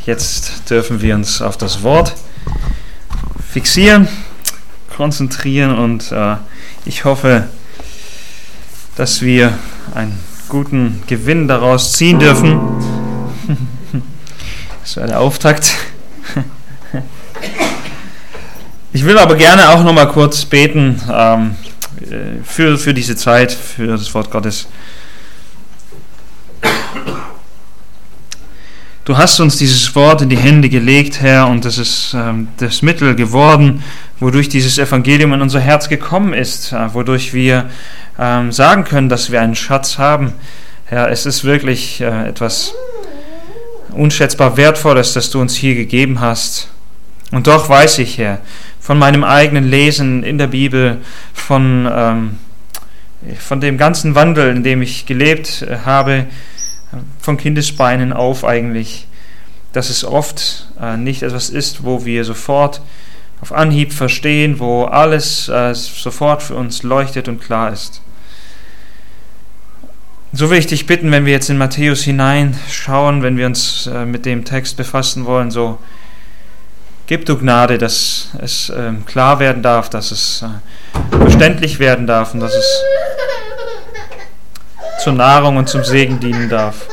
Jetzt dürfen wir uns auf das Wort fixieren, konzentrieren und ich hoffe, dass wir einen guten Gewinn daraus ziehen dürfen. Das war der Auftakt. Ich will aber gerne auch noch mal kurz beten für diese Zeit, für das Wort Gottes. Du hast uns dieses Wort in die Hände gelegt, Herr, und es ist das Mittel geworden, wodurch dieses Evangelium in unser Herz gekommen ist, wodurch wir sagen können, dass wir einen Schatz haben. Herr, es ist wirklich etwas unschätzbar Wertvolles, das du uns hier gegeben hast. Und doch weiß ich, Herr, von meinem eigenen Lesen in der Bibel, von dem ganzen Wandel, in dem ich gelebt habe, von Kindesbeinen auf eigentlich, dass es oft nicht etwas ist, wo wir sofort auf Anhieb verstehen, wo alles sofort für uns leuchtet und klar ist. So will ich dich bitten, wenn wir jetzt in Matthäus hineinschauen, wenn wir uns mit dem Text befassen wollen, so gib du Gnade, dass es klar werden darf, dass es verständlich werden darf und dass es zur Nahrung und zum Segen dienen darf.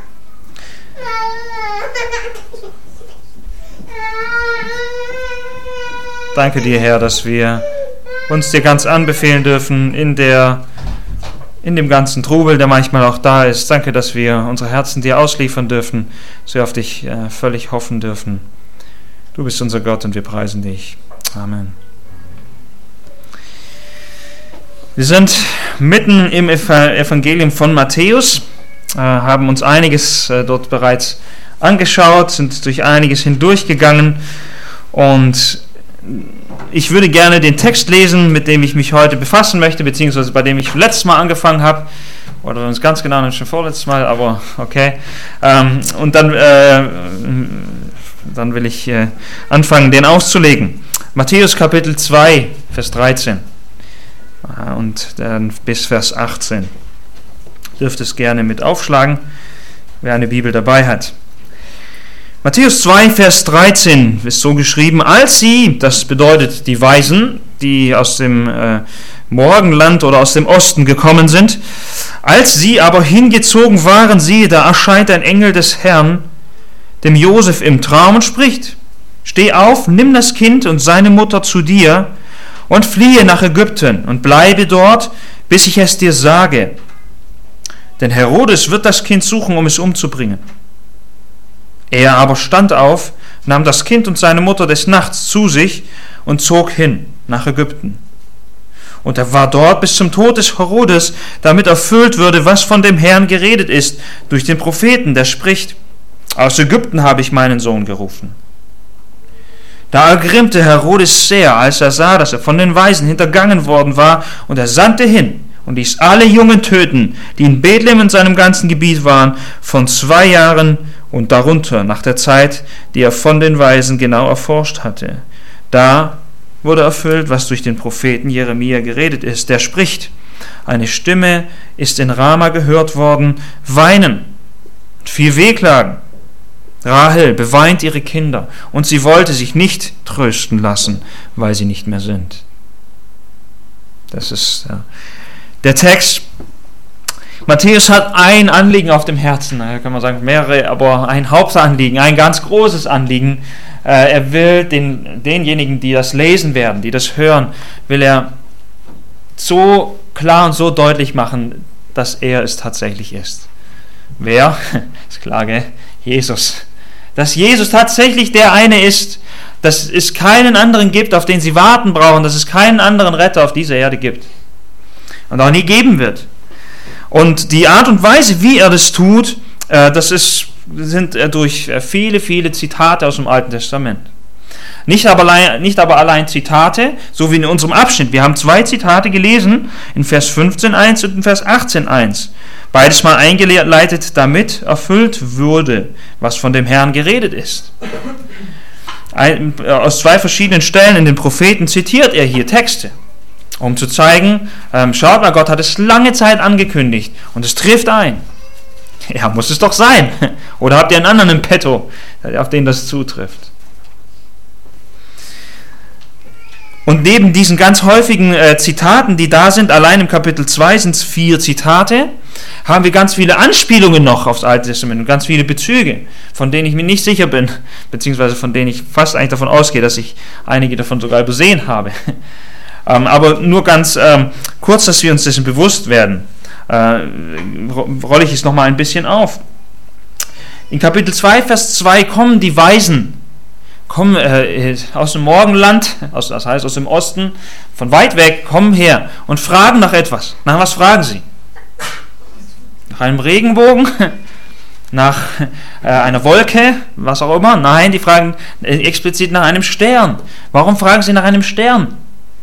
Danke dir, Herr, dass wir uns dir ganz anbefehlen dürfen in dem ganzen Trubel, der manchmal auch da ist. Danke, dass wir unsere Herzen dir ausliefern dürfen, dass wir auf dich völlig hoffen dürfen. Du bist unser Gott und wir preisen dich. Amen. Wir sind mitten im Evangelium von Matthäus, haben uns einiges dort bereits angeschaut, sind durch einiges hindurchgegangen und ich würde gerne den Text lesen, mit dem ich mich heute befassen möchte, beziehungsweise bei dem ich letztes Mal angefangen habe, oder wenn es ganz genau nicht schon vorletztes Mal, aber okay. Und dann will ich anfangen, den auszulegen. Matthäus Kapitel 2, Vers 13 und dann bis Vers 18. Dürft es gerne mit aufschlagen, wer eine Bibel dabei hat. Matthäus 2, Vers 13 ist so geschrieben: Als sie, das bedeutet die Weisen, die aus dem Morgenland oder aus dem Osten gekommen sind, als sie aber hingezogen waren, siehe, da erscheint ein Engel des Herrn dem Josef im Traum und spricht: Steh auf, nimm das Kind und seine Mutter zu dir und fliehe nach Ägypten und bleibe dort, bis ich es dir sage. Denn Herodes wird das Kind suchen, um es umzubringen. Er aber stand auf, nahm das Kind und seine Mutter des Nachts zu sich und zog hin nach Ägypten. Und er war dort bis zum Tod des Herodes, damit erfüllt würde, was von dem Herrn geredet ist, durch den Propheten, der spricht: Aus Ägypten habe ich meinen Sohn gerufen. Da ergrimmte Herodes sehr, als er sah, dass er von den Weisen hintergangen worden war, und er sandte hin und ließ alle Jungen töten, die in Bethlehem und seinem ganzen Gebiet waren, von 2 Jahren und darunter, nach der Zeit, die er von den Weisen genau erforscht hatte. Da wurde erfüllt, was durch den Propheten Jeremia geredet ist, der spricht: Eine Stimme ist in Rama gehört worden, weinen und viel Wehklagen. Rahel beweint ihre Kinder, und sie wollte sich nicht trösten lassen, weil sie nicht mehr sind. Das ist der Text. Matthäus hat ein Anliegen auf dem Herzen, da kann man sagen mehrere, aber ein Hauptanliegen, ein ganz großes Anliegen. Er will denjenigen, die das lesen werden, die das hören, will er so klar und so deutlich machen, dass er es tatsächlich ist. Wer? Ist klar, gell? Jesus. Dass Jesus tatsächlich der eine ist, dass es keinen anderen gibt, auf den sie warten brauchen, dass es keinen anderen Retter auf dieser Erde gibt und auch nie geben wird. Und die Art und Weise, wie er das tut, sind durch viele, viele Zitate aus dem Alten Testament. Nicht aber allein Zitate, so wie in unserem Abschnitt. Wir haben 2 Zitate gelesen, in Vers 15,1 und in Vers 18,1. Beides mal eingeleitet, damit erfüllt würde, was von dem Herrn geredet ist. Aus 2 verschiedenen Stellen in den Propheten zitiert er hier Texte, um zu zeigen, schaut mal, Gott hat es lange Zeit angekündigt und es trifft ein. Ja, muss es doch sein. Oder habt ihr einen anderen im Petto, auf den das zutrifft? Und neben diesen ganz häufigen Zitaten, die da sind, allein im Kapitel 2 sind es 4 Zitate, haben wir ganz viele Anspielungen noch aufs Alte Testament und ganz viele Bezüge, von denen ich mir nicht sicher bin, beziehungsweise von denen ich fast eigentlich davon ausgehe, dass ich einige davon sogar übersehen habe. Aber nur ganz kurz, dass wir uns dessen bewusst werden, rolle ich es nochmal ein bisschen auf. In Kapitel 2, Vers 2 kommen die Weisen, kommen aus dem Morgenland, das heißt aus dem Osten, von weit weg, kommen her und fragen nach etwas. Nach was fragen sie? Nach einem Regenbogen? Nach einer Wolke? Was auch immer? Nein, die fragen explizit nach einem Stern. Warum fragen sie nach einem Stern?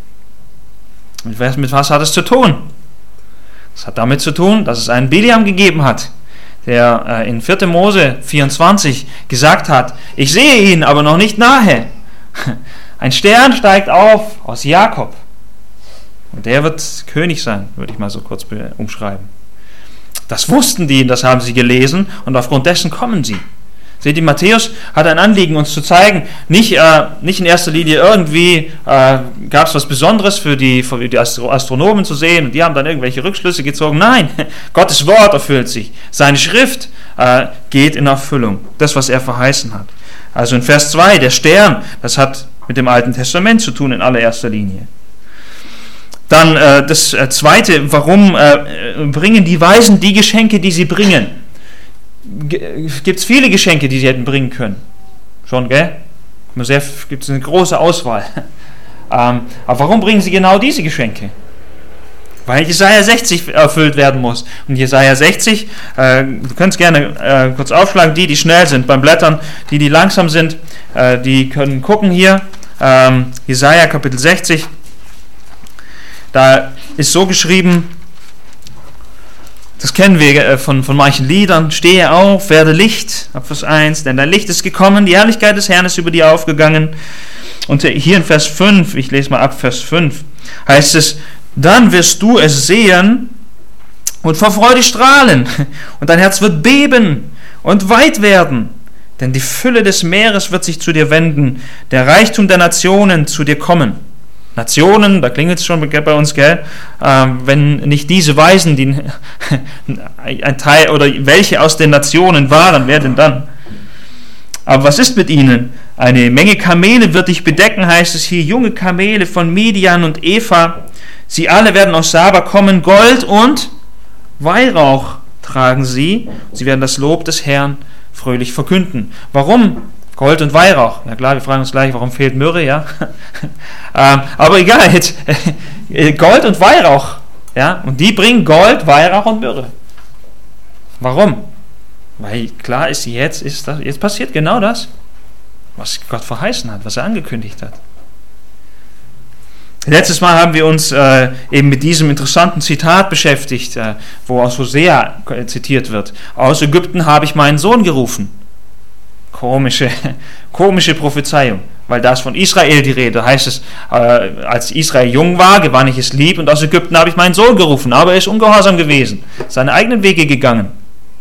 Mit was hat es zu tun? Es hat damit zu tun, dass es einen Biliam gegeben hat, der in 4. Mose 24 gesagt hat, ich sehe ihn, aber noch nicht nahe. Ein Stern steigt auf aus Jakob. Und der wird König sein, würde ich mal so kurz umschreiben. Das wussten die, das haben sie gelesen und aufgrund dessen kommen sie. Seht ihr, Matthäus hat ein Anliegen, uns zu zeigen, nicht in erster Linie irgendwie gab es was Besonderes für die Astronomen zu sehen und die haben dann irgendwelche Rückschlüsse gezogen. Nein, Gottes Wort erfüllt sich. Seine Schrift geht in Erfüllung. Das, was er verheißen hat. Also in Vers 2, der Stern, das hat mit dem Alten Testament zu tun in allererster Linie. Dann das Zweite, warum bringen die Weisen die Geschenke, die sie bringen? Gibt es viele Geschenke, die sie hätten bringen können. Schon, gell? Gibt es eine große Auswahl. Aber warum bringen sie genau diese Geschenke? Weil Jesaja 60 erfüllt werden muss. Und Jesaja 60, du könnt es gerne kurz aufschlagen, die schnell sind beim Blättern, die langsam sind, die können gucken hier. Jesaja Kapitel 60, da ist so geschrieben, das kennen wir von manchen Liedern, stehe auf, werde Licht, ab Vers 1, denn dein Licht ist gekommen, die Herrlichkeit des Herrn ist über dir aufgegangen. Und hier in Vers 5, ich lese mal ab Vers 5, heißt es, dann wirst du es sehen und vor Freude strahlen und dein Herz wird beben und weit werden, denn die Fülle des Meeres wird sich zu dir wenden, der Reichtum der Nationen zu dir kommen. Nationen, da klingelt es schon bei uns, gell? Wenn nicht diese Weisen, die ein Teil oder welche aus den Nationen waren, wer denn dann? Aber was ist mit ihnen? Eine Menge Kamele wird dich bedecken, heißt es hier, junge Kamele von Midian und Epha. Sie alle werden aus Saba kommen, Gold und Weihrauch tragen sie. Sie werden das Lob des Herrn fröhlich verkünden. Warum? Gold und Weihrauch. Ja klar, wir fragen uns gleich, warum fehlt Myrrhe, ja? Aber egal, jetzt, Gold und Weihrauch. Ja? Und die bringen Gold, Weihrauch und Myrrhe. Warum? Weil klar ist, jetzt passiert genau das, was Gott verheißen hat, was er angekündigt hat. Letztes Mal haben wir uns eben mit diesem interessanten Zitat beschäftigt, wo aus Hosea zitiert wird. Aus Ägypten habe ich meinen Sohn gerufen. Komische Prophezeiung, weil da ist von Israel die Rede. Da heißt es, als Israel jung war, gewann ich es lieb und aus Ägypten habe ich meinen Sohn gerufen, aber er ist ungehorsam gewesen, seine eigenen Wege gegangen.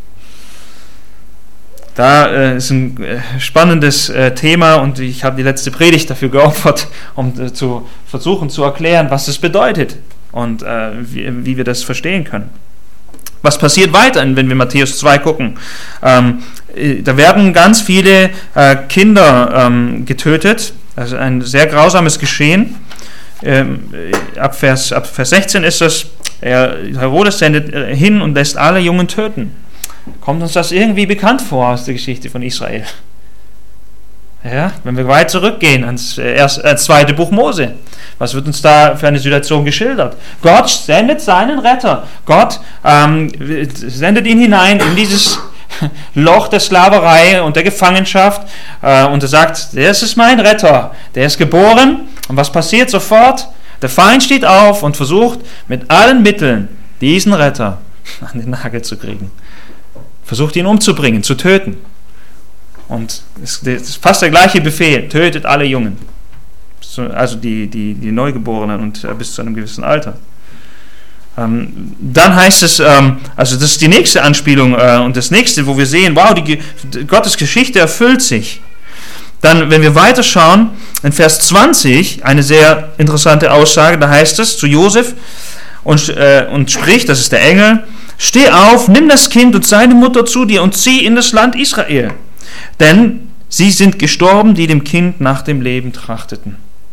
Da ist ein spannendes Thema und ich habe die letzte Predigt dafür geopfert, um zu versuchen zu erklären, was es bedeutet und wie wir das verstehen können. Was passiert weiter, wenn wir Matthäus 2 gucken? Da werden ganz viele Kinder getötet. Also ein sehr grausames Geschehen. Ab Vers 16 ist das, Herodes sendet hin und lässt alle Jungen töten. Kommt uns das irgendwie bekannt vor aus der Geschichte von Israel? Ja, wenn wir weit zurückgehen ans zweite Buch Mose. Was wird uns da für eine Situation geschildert? Gott sendet seinen Retter. Gott sendet ihn hinein in dieses Loch der Sklaverei und der Gefangenschaft und er sagt, das ist mein Retter. Der ist geboren und was passiert sofort? Der Feind steht auf und versucht mit allen Mitteln diesen Retter an den Nagel zu kriegen. Versucht ihn umzubringen, zu töten. Und es ist fast der gleiche Befehl, tötet alle Jungen. Also die Neugeborenen und bis zu einem gewissen Alter. Dann heißt es, also das ist die nächste Anspielung und das nächste, wo wir sehen, wow, Gottes Geschichte erfüllt sich. Dann, wenn wir weiterschauen, in Vers 20, eine sehr interessante Aussage, da heißt es zu Josef und spricht, das ist der Engel, steh auf, nimm das Kind und seine Mutter zu dir und zieh in das Land Israel. Denn sie sind gestorben, die dem Kind nach dem Leben trachteten.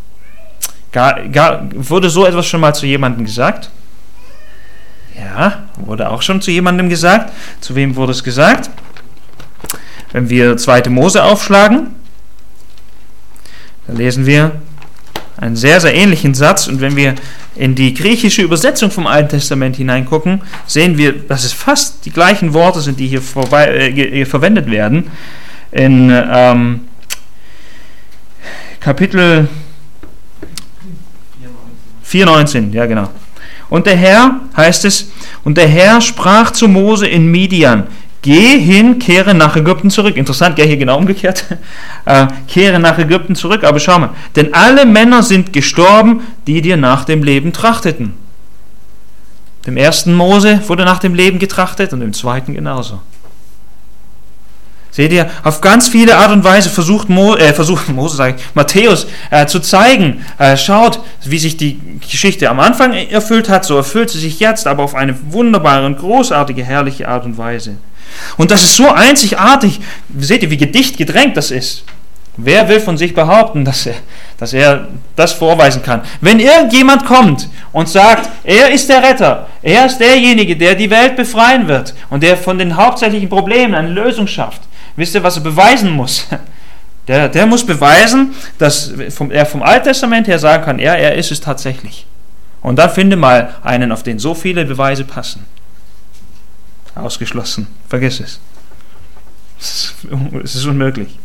Wurde so etwas schon mal zu jemandem gesagt? Ja, wurde auch schon zu jemandem gesagt. Zu wem wurde es gesagt? Wenn wir 2. Mose aufschlagen, da lesen wir einen sehr, sehr ähnlichen Satz. Und wenn wir in die griechische Übersetzung vom Alten Testament hineingucken, sehen wir, dass es fast die gleichen Worte sind, die hier verwendet werden. In Kapitel 4,19, ja genau. Und der Herr, heißt es, und der Herr sprach zu Mose in Midian, geh hin, kehre nach Ägypten zurück. Interessant, gell, hier genau umgekehrt. Kehre nach Ägypten zurück, aber schau mal, denn alle Männer sind gestorben, die dir nach dem Leben trachteten. Dem ersten Mose wurde nach dem Leben getrachtet und dem zweiten genauso. Seht ihr, auf ganz viele Art und Weise versucht Matthäus zu zeigen, schaut, wie sich die Geschichte am Anfang erfüllt hat, so erfüllt sie sich jetzt, aber auf eine wunderbare und großartige, herrliche Art und Weise. Und das ist so einzigartig, seht ihr, wie dicht gedrängt das ist. Wer will von sich behaupten, dass er das vorweisen kann? Wenn irgendjemand kommt und sagt, er ist der Retter, er ist derjenige, der die Welt befreien wird und der von den hauptsächlichen Problemen eine Lösung schafft, wisst ihr, was er beweisen muss? Der muss beweisen, dass er vom Alten Testament her sagen kann, er ist es tatsächlich. Und dann finde mal einen, auf den so viele Beweise passen. Ausgeschlossen. Vergiss es. Es ist unmöglich.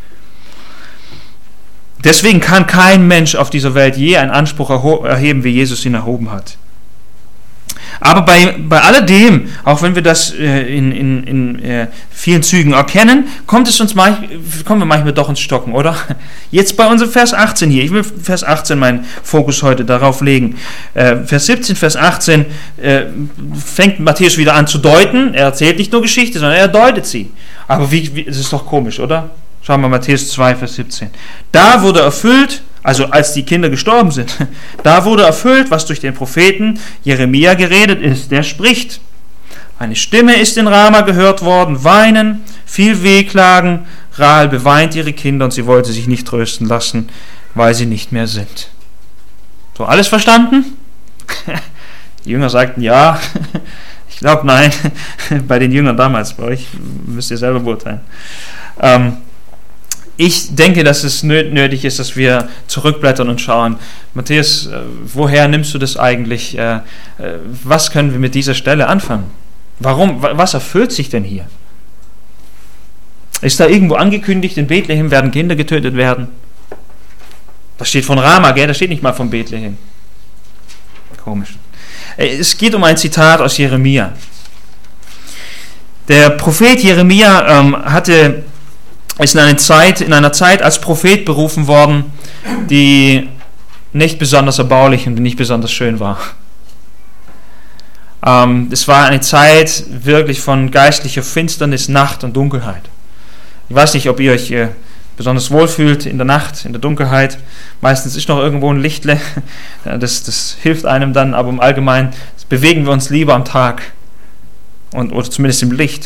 Deswegen kann kein Mensch auf dieser Welt je einen Anspruch erheben, wie Jesus ihn erhoben hat. Aber bei alledem, auch wenn wir das in vielen Zügen erkennen, kommen wir manchmal doch ins Stocken, oder? Jetzt bei unserem Vers 18 hier, ich will Vers 18 meinen Fokus heute darauf legen. Vers 17, Vers 18 fängt Matthäus wieder an zu deuten. Er erzählt nicht nur Geschichte, sondern er deutet sie. Aber das ist doch komisch, oder? Schauen wir Matthäus 2, Vers 17. Da wurde erfüllt, also als die Kinder gestorben sind, da wurde erfüllt, was durch den Propheten Jeremia geredet ist. Der spricht, eine Stimme ist in Rama gehört worden, weinen, viel Wehklagen, Rahel beweint ihre Kinder und sie wollte sich nicht trösten lassen, weil sie nicht mehr sind. So, alles verstanden? Die Jünger sagten ja, ich glaube nein, bei den Jüngern damals, bei euch müsst ihr selber beurteilen. Ich denke, dass es nötig ist, dass wir zurückblättern und schauen, Matthäus, woher nimmst du das eigentlich? Was können wir mit dieser Stelle anfangen? Warum? Was erfüllt sich denn hier? Ist da irgendwo angekündigt, in Bethlehem werden Kinder getötet werden? Das steht von Rama, gell? Das steht nicht mal von Bethlehem. Komisch. Es geht um ein Zitat aus Jeremia. Der Prophet Jeremia ist in einer Zeit als Prophet berufen worden, die nicht besonders erbaulich und nicht besonders schön war. Es war eine Zeit wirklich von geistlicher Finsternis, Nacht und Dunkelheit. Ich weiß nicht, ob ihr euch besonders wohlfühlt in der Nacht, in der Dunkelheit. Meistens ist noch irgendwo ein Lichtle, das hilft einem dann, aber im Allgemeinen bewegen wir uns lieber am Tag oder zumindest im Licht.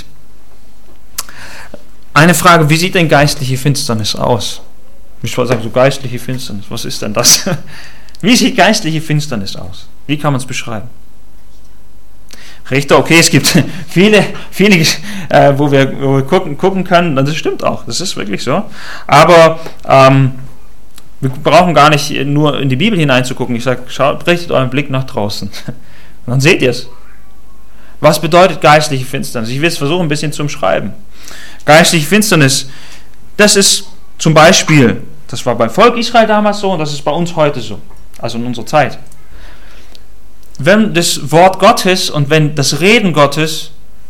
Eine Frage, wie sieht denn geistliche Finsternis aus? Ich wollte sagen, so geistliche Finsternis, was ist denn das? Wie sieht geistliche Finsternis aus? Wie kann man es beschreiben? Richter, okay, es gibt viele, wo wir gucken können, das stimmt auch, das ist wirklich so. Aber wir brauchen gar nicht nur in die Bibel hineinzugucken. Ich sage, richtet euren Blick nach draußen. Und dann seht ihr es. Was bedeutet geistliche Finsternis? Ich will es versuchen, ein bisschen zu umschreiben. Geistliche Finsternis, das ist zum Beispiel, das war beim Volk Israel damals so und das ist bei uns heute so, also in unserer Zeit. Wenn das Wort Gottes und wenn das Reden Gottes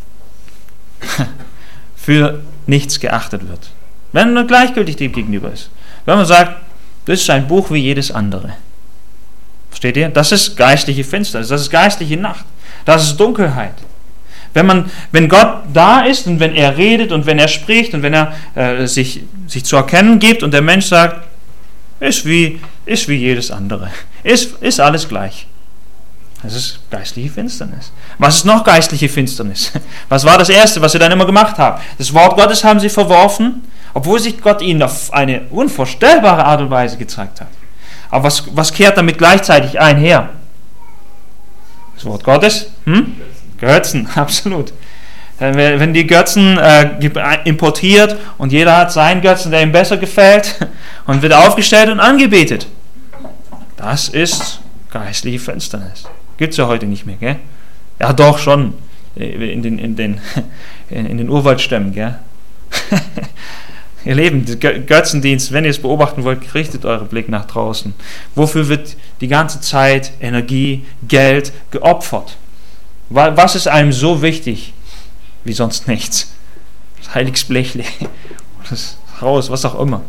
für nichts geachtet wird, wenn man gleichgültig dem gegenüber ist, wenn man sagt, das ist ein Buch wie jedes andere. Versteht ihr? Das ist geistliche Finsternis, das ist geistliche Nacht. Das ist Dunkelheit. Wenn Gott da ist und wenn er redet und wenn er spricht und wenn er sich zu erkennen gibt und der Mensch sagt, ist wie jedes andere, ist alles gleich. Das ist geistliche Finsternis. Was ist noch geistliche Finsternis? Was war das Erste, was sie dann immer gemacht haben? Das Wort Gottes haben sie verworfen, obwohl sich Gott ihnen auf eine unvorstellbare Art und Weise gezeigt hat. Aber was kehrt damit gleichzeitig einher? Das Wort Gottes? Götzen, absolut. Wenn die Götzen importiert und jeder hat seinen Götzen, der ihm besser gefällt und wird aufgestellt und angebetet. Das ist geistliche Finsternis. Gibt es ja heute nicht mehr, gell? Ja, doch schon. In den Urwaldstämmen, gell? Ihr Lieben, Götzendienst, wenn ihr es beobachten wollt, richtet euren Blick nach draußen. Wofür wird die ganze Zeit, Energie, Geld geopfert? Was ist einem so wichtig wie sonst nichts? Das heiliges Blechle, das Haus, was auch immer.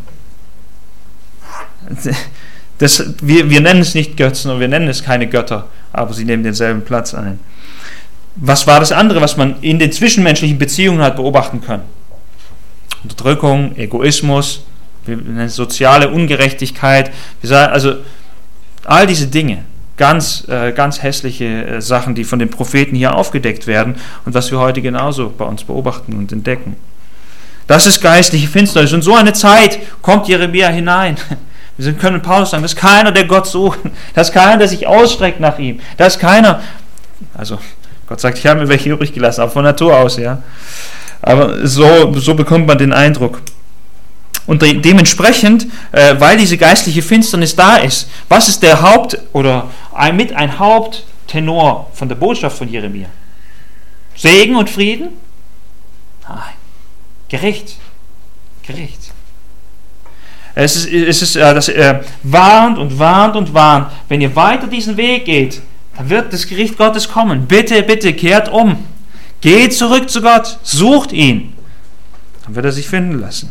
Wir nennen es nicht Götzen und wir nennen es keine Götter, aber sie nehmen denselben Platz ein. Was war das andere, was man in den zwischenmenschlichen Beziehungen hat beobachten können? Unterdrückung, Egoismus, wir nennen es soziale Ungerechtigkeit, also all diese Dinge, ganz hässliche Sachen, die von den Propheten hier aufgedeckt werden und was wir heute genauso bei uns beobachten und entdecken. Das ist geistliche Finsternis. Und so eine Zeit kommt Jeremia hinein. Wir können Paulus sagen, das ist keiner, der Gott sucht. Das ist keiner, der sich ausstreckt nach ihm. Das ist keiner, also Gott sagt, ich habe mir welche übrig gelassen, auch von Natur aus, ja. Aber so bekommt man den Eindruck. Und dementsprechend, weil diese geistliche Finsternis da ist, was ist der ein Haupttenor von der Botschaft von Jeremia? Segen und Frieden? Nein. Gericht. Es ist das warnt und warnt und warnt. Wenn ihr weiter diesen Weg geht, dann wird das Gericht Gottes kommen. Bitte, bitte, kehrt um. Geht zurück zu Gott. Sucht ihn. Dann wird er sich finden lassen.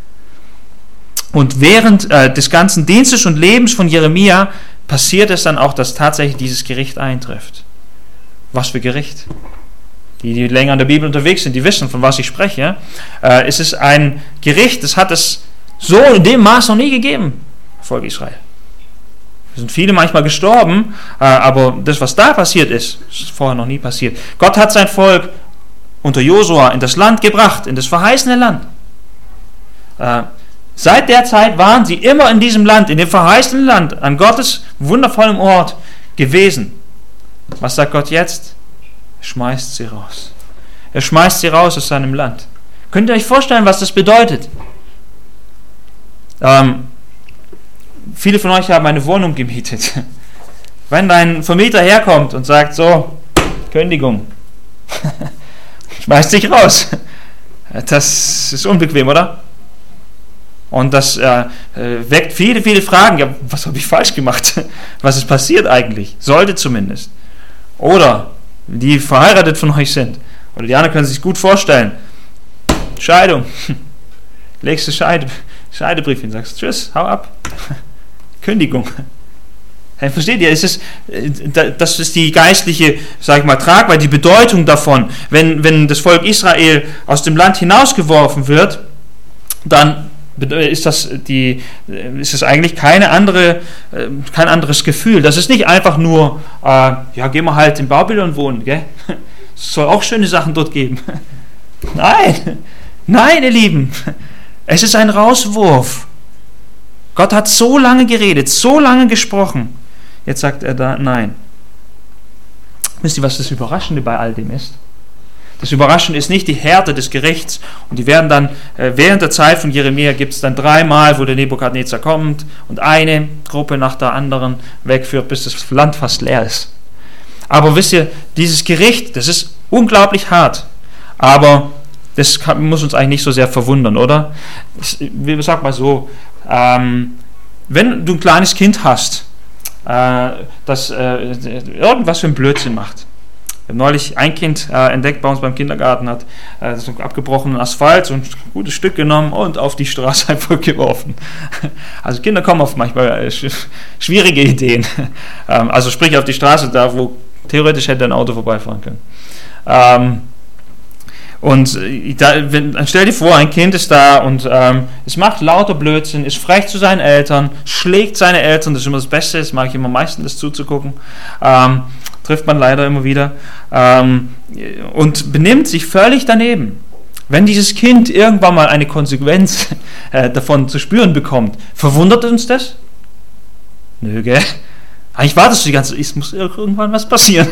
Und während des ganzen Dienstes und Lebens von Jeremia passiert es dann auch, dass tatsächlich dieses Gericht eintrifft. Was für Gericht? Die länger in der Bibel unterwegs sind, die wissen, von was ich spreche. Es ist ein Gericht, das hat es so in dem Maß noch nie gegeben, Volk Israel. Es sind viele manchmal gestorben, aber das, was da passiert ist vorher noch nie passiert. Gott hat sein Volk unter Josua in das Land gebracht, in das verheißene Land. Seit der Zeit waren sie immer in diesem Land, in dem verheißenen Land, an Gottes wundervollem Ort gewesen. Was sagt Gott jetzt? Er schmeißt sie raus. Er schmeißt sie raus aus seinem Land. Könnt ihr euch vorstellen, was das bedeutet? Viele von euch haben eine Wohnung gemietet. Wenn dein Vermieter herkommt und sagt, so, Kündigung, schmeißt dich raus. Das ist unbequem, oder? Und das weckt viele, viele Fragen. Ja, was habe ich falsch gemacht? Was ist passiert eigentlich? Sollte zumindest. Oder die verheiratet von euch sind. Oder die anderen können sich gut vorstellen. Scheidung. Legst du Scheidebrief hin, sagst tschüss, hau ab. Kündigung. Hey, versteht ihr? Das ist die geistliche, sag ich mal, Tragweite, die Bedeutung davon. Wenn das Volk Israel aus dem Land hinausgeworfen wird, dann ist das eigentlich kein anderes Gefühl. Das ist nicht einfach nur, gehen wir halt in Babylon wohnen, gell? Es soll auch schöne Sachen dort geben. Nein, ihr Lieben. Es ist ein Rauswurf. Gott hat so lange geredet, so lange gesprochen. Jetzt sagt er da, nein. Wisst ihr, was das Überraschende bei all dem ist? Das Überraschende ist nicht die Härte des Gerichts. Und die werden dann, während der Zeit von Jeremia gibt es dann 3 Mal, wo der Nebukadnezar kommt und eine Gruppe nach der anderen wegführt, bis das Land fast leer ist. Aber wisst ihr, dieses Gericht, das ist unglaublich hart. Aber das muss uns eigentlich nicht so sehr verwundern, oder? Ich sag mal so, wenn du ein kleines Kind hast, das irgendwas für einen Blödsinn macht. Wir haben neulich ein Kind entdeckt bei uns beim Kindergarten, hat so einen abgebrochenen Asphalt, so ein gutes Stück genommen und auf die Straße einfach geworfen. Also Kinder kommen auf manchmal schwierige Ideen. Also sprich auf die Straße, da wo Theoretisch hätte ein Auto vorbeifahren können. Stell dir vor, ein Kind ist da und es macht lauter Blödsinn, ist frech zu seinen Eltern, schlägt seine Eltern, das ist immer das Beste, das mag ich immer am meisten, das zuzugucken. Trifft man leider immer wieder. Und benimmt sich völlig daneben. Wenn dieses Kind irgendwann mal eine Konsequenz davon zu spüren bekommt, verwundert uns das? Nö, gell? Eigentlich wartest du die ganze Zeit, es muss irgendwann was passieren.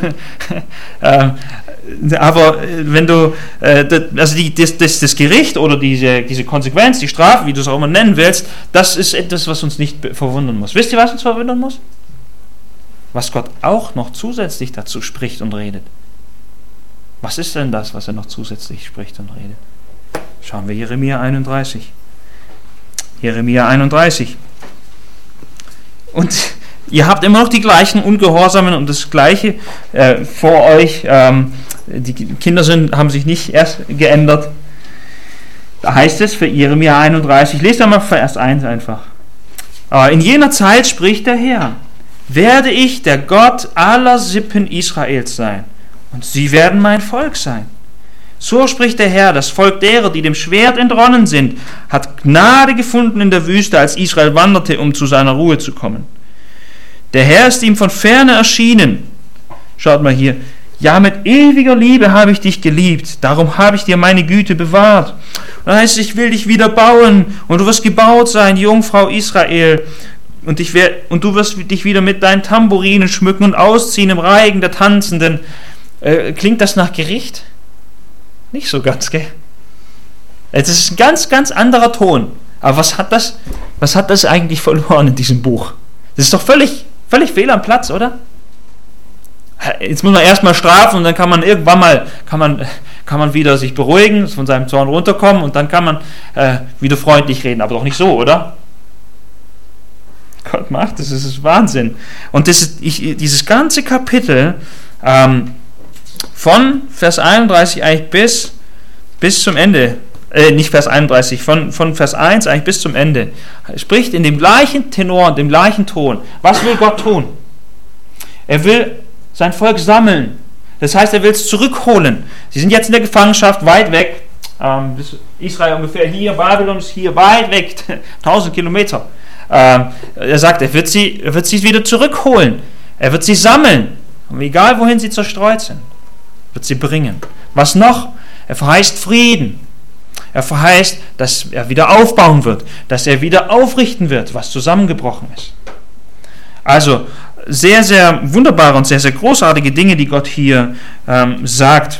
Aber wenn du, das Gericht oder diese Konsequenz, die Strafe, wie du es auch immer nennen willst, das ist etwas, was uns nicht verwundern muss. Wisst ihr, was uns verwundern muss? Was Gott auch noch zusätzlich dazu spricht und redet. Was ist denn das, was er noch zusätzlich spricht und redet? Schauen wir Jeremia 31. Jeremia 31. Und ihr habt immer noch die gleichen Ungehorsamen und das Gleiche vor euch. Die Kinder haben sich nicht erst geändert. Da heißt es für Jeremia 31, lest einmal Vers 1 einfach. Aber in jener Zeit spricht der Herr, werde ich der Gott aller Sippen Israels sein, und sie werden mein Volk sein. So spricht der Herr, das Volk derer, die dem Schwert entronnen sind, hat Gnade gefunden in der Wüste, als Israel wanderte, um zu seiner Ruhe zu kommen. Der Herr ist ihm von ferne erschienen. Schaut mal hier. Ja, mit ewiger Liebe habe ich dich geliebt, darum habe ich dir meine Güte bewahrt. Und dann heißt es, ich will dich wieder bauen, und du wirst gebaut sein, Jungfrau Israel. Und du wirst dich wieder mit deinen Tambourinen schmücken und ausziehen im Reigen der Tanzenden. Klingt das nach Gericht? Nicht so ganz, gell? Es ist ein ganz, ganz anderer Ton. Aber was hat das eigentlich verloren in diesem Buch? Das ist doch völlig fehl am Platz, oder? Jetzt muss man erstmal strafen und dann kann man irgendwann mal kann man wieder sich beruhigen, von seinem Zorn runterkommen und dann kann man wieder freundlich reden, aber doch nicht so, oder? Gott macht das ist Wahnsinn. Und dieses ganze Kapitel von Vers 31 eigentlich bis zum Ende, nicht Vers 31, von Vers 1 eigentlich bis zum Ende, spricht in dem gleichen Tenor, dem gleichen Ton. Was will Gott tun? Er will sein Volk sammeln. Das heißt, er will es zurückholen. Sie sind jetzt in der Gefangenschaft, weit weg. Israel ungefähr hier, Babylon ist hier, weit weg, 1000 Kilometer. Er sagt, er wird sie wieder zurückholen. Er wird sie sammeln. Und egal, wohin sie zerstreut sind, wird sie bringen. Was noch? Er verheißt Frieden. Er verheißt, dass er wieder aufbauen wird, dass er wieder aufrichten wird, was zusammengebrochen ist. Also, sehr, sehr wunderbare und sehr, sehr großartige Dinge, die Gott hier sagt.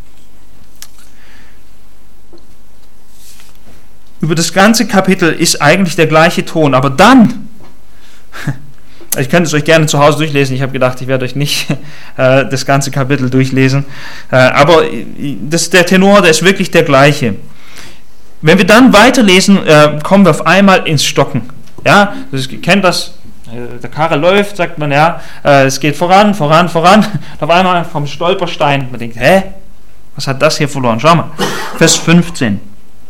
Über das ganze Kapitel ist eigentlich der gleiche Ton, aber dann, ich könnte es euch gerne zu Hause durchlesen, ich habe gedacht, ich werde euch nicht das ganze Kapitel durchlesen, aber der Tenor, der ist wirklich der gleiche. Wenn wir dann weiterlesen, kommen wir auf einmal ins Stocken. Ja, ihr kennt das. Der Karre läuft, sagt man, ja, es geht voran. Und auf einmal vom Stolperstein. Man denkt, was hat das hier verloren? Schau mal, Vers 15.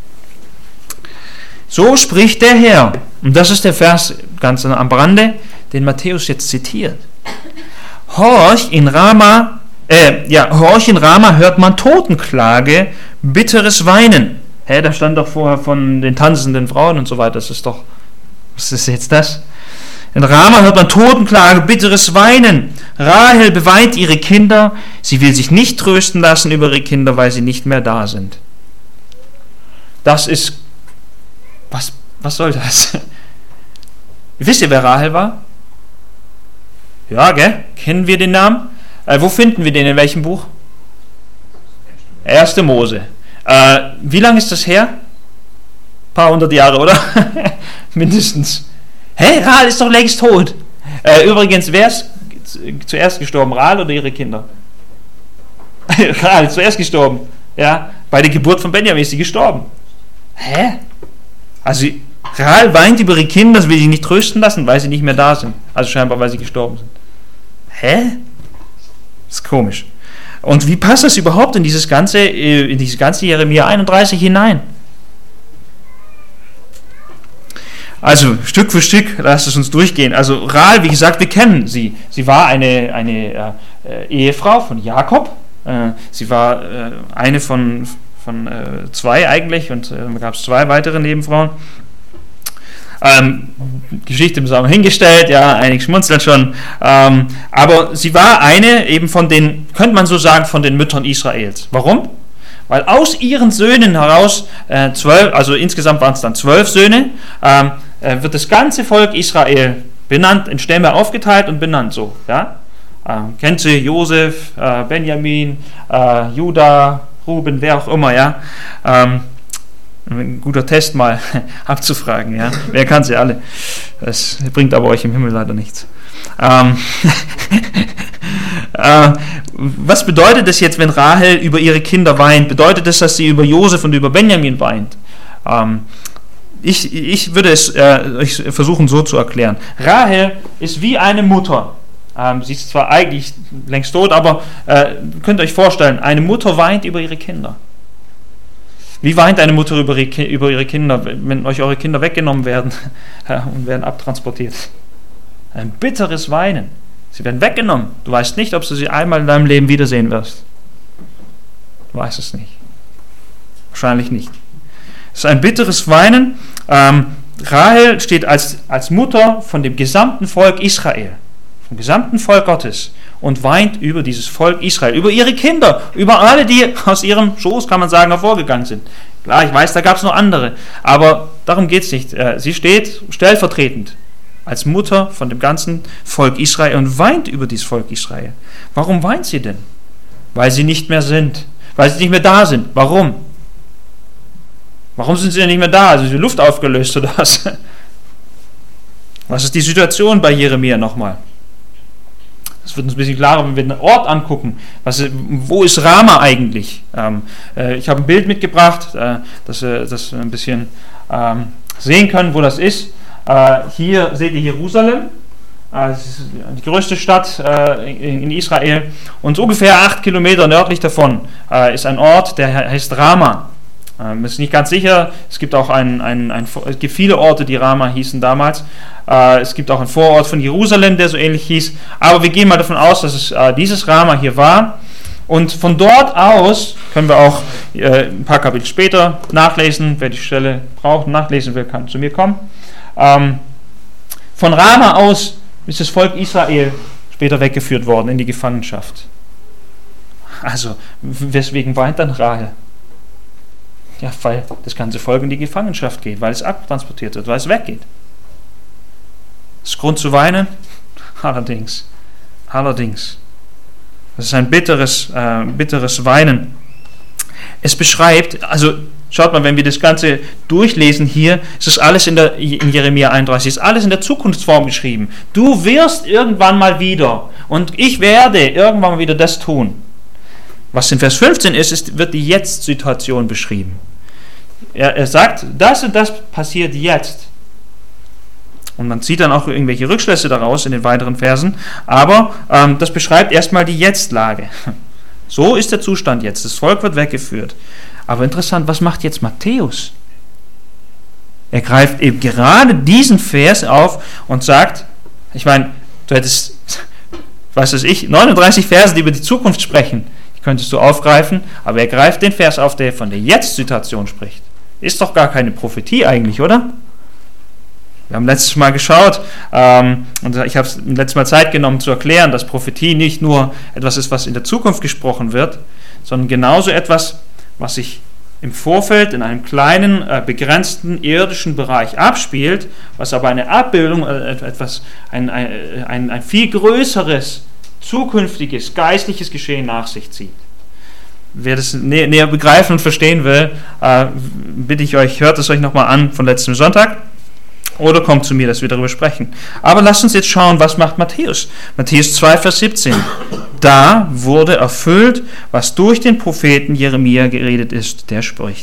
So spricht der Herr. Und das ist der Vers ganz am Rande, den Matthäus jetzt zitiert. Horch in Rama hört man Totenklage, bitteres Weinen. Da stand doch vorher von den tanzenden Frauen und so weiter. Was ist jetzt das? In Rama hört man Totenklage, bitteres Weinen. Rahel beweint ihre Kinder. Sie will sich nicht trösten lassen über ihre Kinder, weil sie nicht mehr da sind. Das ist... Was soll das? Wisst ihr, wer Rahel war? Ja, gell? Kennen wir den Namen? Wo finden wir den? In welchem Buch? 1. Mose. Wie lange ist das her? Ein paar hundert Jahre, oder? Mindestens. Rahel ist doch längst tot. Übrigens, wer ist zuerst gestorben? Rahel oder ihre Kinder? Rahel ist zuerst gestorben. Ja? Bei der Geburt von Benjamin ist sie gestorben. Also Rahel weint über ihre Kinder, das will sie nicht trösten lassen, weil sie nicht mehr da sind. Also scheinbar, weil sie gestorben sind. Das ist komisch. Und wie passt das überhaupt in dieses ganze Jeremia 31 hinein? Also Stück für Stück, lasst es uns durchgehen. Also Rahel, wie gesagt, wir kennen sie. Sie war eine Ehefrau von Jakob. Sie war eine von zwei eigentlich, und da gab es zwei weitere Nebenfrauen. Geschichte haben wir hingestellt, ja, einige schmunzeln schon. Aber sie war eine eben von den, könnte man so sagen, von den Müttern Israels. Warum? Weil aus ihren Söhnen heraus, 12, also insgesamt waren es dann 12 Söhne, wird das ganze Volk Israel benannt, in Stämme aufgeteilt und benannt so. Ja? Kennt sie Josef, Benjamin, Juda, Ruben, wer auch immer, ja. Ein guter Test mal abzufragen, ja. Wer kann sie alle? Das bringt aber euch im Himmel leider nichts. Was bedeutet das jetzt, wenn Rahel über ihre Kinder weint? Bedeutet das, dass sie über Josef und über Benjamin weint? Ich würde es versuchen so zu erklären. Rahel ist wie eine Mutter. Sie ist zwar eigentlich längst tot, aber könnt ihr euch vorstellen, eine Mutter weint über ihre Kinder. Wie weint eine Mutter über ihre Kinder, wenn euch eure Kinder weggenommen werden und werden abtransportiert? Ein bitteres Weinen. Sie werden weggenommen. Du weißt nicht, ob du sie einmal in deinem Leben wiedersehen wirst. Du weißt es nicht. Wahrscheinlich nicht. Es ist ein bitteres Weinen. Rahel steht als Mutter von dem gesamten Volk Israel, vom gesamten Volk Gottes, und weint über dieses Volk Israel, über ihre Kinder, über alle, die aus ihrem Schoß, kann man sagen, hervorgegangen sind. Klar, ich weiß, da gab es noch andere, aber darum geht es nicht. Sie steht stellvertretend als Mutter von dem ganzen Volk Israel und weint über dieses Volk Israel. Warum weint sie denn? Weil sie nicht mehr sind, weil sie nicht mehr da sind. Warum? Warum sind sie denn nicht mehr da? Also ist die Luft aufgelöst oder was? Was ist die Situation bei Jeremia nochmal? Das wird uns ein bisschen klarer, wenn wir den Ort angucken. Wo ist Rama eigentlich? Ich habe ein Bild mitgebracht, dass wir das ein bisschen sehen können, wo das ist. Hier seht ihr Jerusalem. Das ist die größte Stadt in Israel. Und ungefähr 8 Kilometer nördlich davon ist ein Ort, der heißt Rama. Ist nicht ganz sicher. Es gibt auch es gibt viele Orte, die Rama hießen damals. Es gibt auch einen Vorort von Jerusalem, der so ähnlich hieß. Aber wir gehen mal davon aus, dass es dieses Rama hier war. Und von dort aus können wir auch ein paar Kapitel später nachlesen. Wer die Stelle braucht und nachlesen will, kann zu mir kommen. Von Rama aus ist das Volk Israel später weggeführt worden in die Gefangenschaft. Also, weswegen weint dann Rahel? Ja, weil das ganze Volk in die Gefangenschaft geht, weil es abtransportiert wird, weil es weggeht. Das ist Grund zu weinen? Allerdings. Das ist ein bitteres Weinen. Es beschreibt, also schaut mal, wenn wir das Ganze durchlesen hier, ist das alles in Jeremia 31, ist alles in der Zukunftsform geschrieben. Du wirst irgendwann mal wieder und ich werde irgendwann mal wieder das tun. Was in Vers 15 wird die Jetzt-Situation beschrieben. Er sagt, das und das passiert jetzt. Und man zieht dann auch irgendwelche Rückschlüsse daraus in den weiteren Versen, aber das beschreibt erstmal die Jetzt-Lage. So ist der Zustand jetzt. Das Volk wird weggeführt. Aber interessant, was macht jetzt Matthäus? Er greift eben gerade diesen Vers auf und sagt, ich meine, du hättest, 39 Verse, die über die Zukunft sprechen, die könntest du aufgreifen, aber er greift den Vers auf, der von der Jetzt-Situation spricht. Ist doch gar keine Prophetie eigentlich, oder? Wir haben letztes Mal geschaut, und ich habe letztes Mal Zeit genommen zu erklären, dass Prophetie nicht nur etwas ist, was in der Zukunft gesprochen wird, sondern genauso etwas, was sich im Vorfeld in einem kleinen, begrenzten irdischen Bereich abspielt, was aber eine Abbildung, ein viel größeres, zukünftiges, geistliches Geschehen nach sich zieht. Wer das näher begreifen und verstehen will, bitte ich euch, hört es euch nochmal an von letztem Sonntag oder kommt zu mir, dass wir darüber sprechen. Aber lasst uns jetzt schauen, was macht Matthäus. Matthäus 2, Vers 17. Da wurde erfüllt, was durch den Propheten Jeremia geredet ist, der spricht.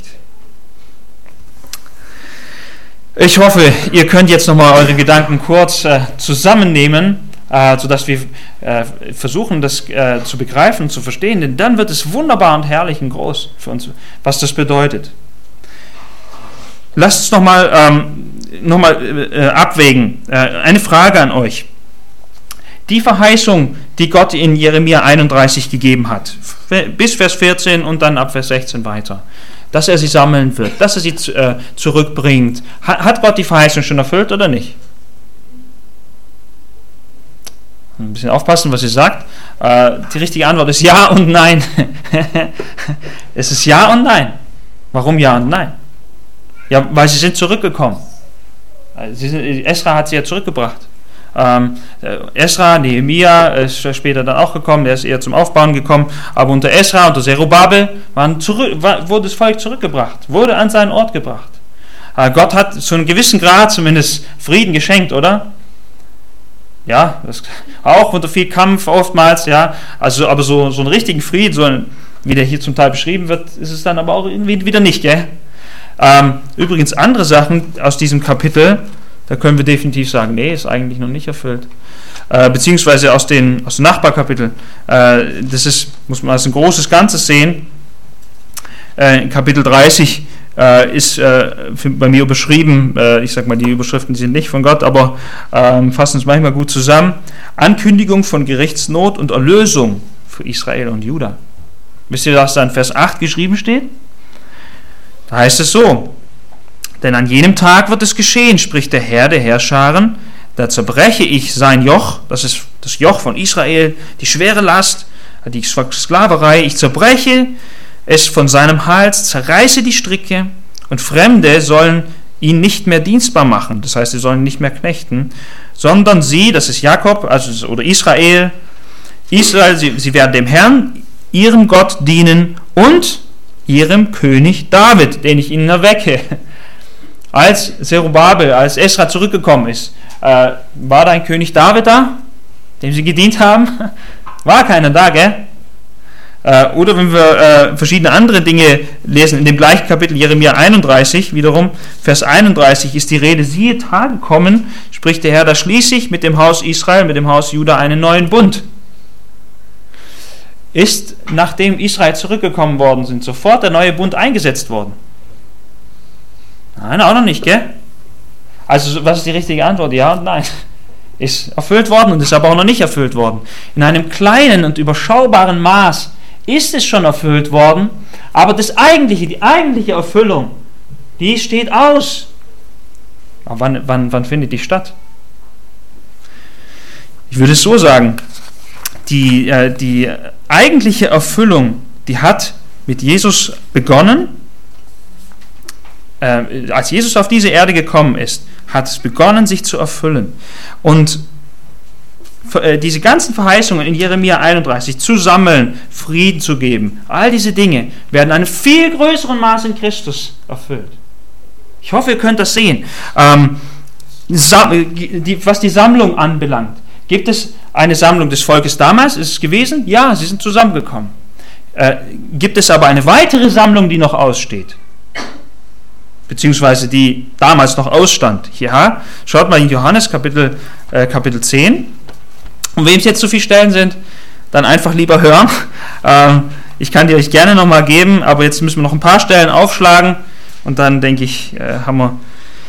Ich hoffe, ihr könnt jetzt nochmal eure Gedanken kurz zusammennehmen, sodass wir versuchen, das zu begreifen und zu verstehen, denn dann wird es wunderbar und herrlich und groß für uns, was das bedeutet. Lasst uns nochmal nochmal abwägen. Eine Frage an euch. Die Verheißung, die Gott in Jeremia 31 gegeben hat, bis Vers 14 und dann ab Vers 16 weiter, dass er sie sammeln wird, dass er sie zurückbringt. Hat Gott die Verheißung schon erfüllt oder nicht? Ein bisschen aufpassen, was ihr sagt. Die richtige Antwort ist ja und nein. Es ist ja und nein. Warum ja und nein? Ja, weil sie sind zurückgekommen. Esra hat sie ja zurückgebracht. Esra, Nehemia ist später dann auch gekommen, der ist eher zum Aufbauen gekommen, aber unter Esra, unter Zerubabel wurde das Volk zurückgebracht, wurde an seinen Ort gebracht. Gott hat zu einem gewissen Grad zumindest Frieden geschenkt, oder? Ja, auch unter viel Kampf oftmals, ja, also aber so einen richtigen Frieden, wie der hier zum Teil beschrieben wird, ist es dann aber auch irgendwie wieder nicht, gell? Übrigens andere Sachen aus diesem Kapitel, da können wir definitiv sagen, nee, ist eigentlich noch nicht erfüllt. Beziehungsweise aus den Nachbarkapiteln. Muss man als ein großes Ganzes sehen. Kapitel 30 ist bei mir überschrieben, ich sag mal, die Überschriften sind nicht von Gott, aber fassen es manchmal gut zusammen. Ankündigung von Gerichtsnot und Erlösung für Israel und Juda. Wisst ihr, was da in Vers 8 geschrieben steht? Da heißt es so: Denn an jenem Tag wird es geschehen, spricht der Herr der Heerscharen, da zerbreche ich sein Joch, das ist das Joch von Israel, die schwere Last, die Sklaverei, ich zerbreche es von seinem Hals, zerreiße die Stricke, und Fremde sollen ihn nicht mehr dienstbar machen, das heißt, sie sollen ihn nicht mehr knechten, sondern sie, das ist Jakob, oder Israel, sie werden dem Herrn, ihrem Gott dienen und ihrem König David, den ich ihnen erwecke. Als Zerubabel, als Esra zurückgekommen ist, war da ein König David da, dem sie gedient haben? War keiner da, gell? Oder wenn wir verschiedene andere Dinge lesen, in dem gleichen Kapitel Jeremia 31, wiederum, Vers 31 ist die Rede, siehe Tage kommen, spricht der Herr, da schließe ich mit dem Haus Israel, mit dem Haus Juda einen neuen Bund. Ist, nachdem Israel zurückgekommen worden sind, sofort der neue Bund eingesetzt worden? Nein, auch noch nicht, gell? Also, was ist die richtige Antwort? Ja und nein. Ist erfüllt worden und ist aber auch noch nicht erfüllt worden. In einem kleinen und überschaubaren Maß ist es schon erfüllt worden, aber die eigentliche Erfüllung, die steht aus. Aber wann findet die statt? Ich würde es so sagen, die eigentliche Erfüllung, die hat mit Jesus begonnen. Als Jesus auf diese Erde gekommen ist, hat es begonnen, sich zu erfüllen. Und diese ganzen Verheißungen in Jeremia 31 zu sammeln, Frieden zu geben, all diese Dinge werden in einem viel größeren Maß in Christus erfüllt. Ich hoffe, ihr könnt das sehen. Was die Sammlung anbelangt, gibt es eine Sammlung des Volkes damals? Ist es gewesen? Ja, sie sind zusammengekommen. Gibt es aber eine weitere Sammlung, die noch aussteht? Beziehungsweise die damals noch ausstand. Ja, schaut mal in Johannes Kapitel 10. Und wem es jetzt zu viele Stellen sind, dann einfach lieber hören. Ich kann die euch gerne nochmal geben, aber jetzt müssen wir noch ein paar Stellen aufschlagen und dann denke ich, haben wir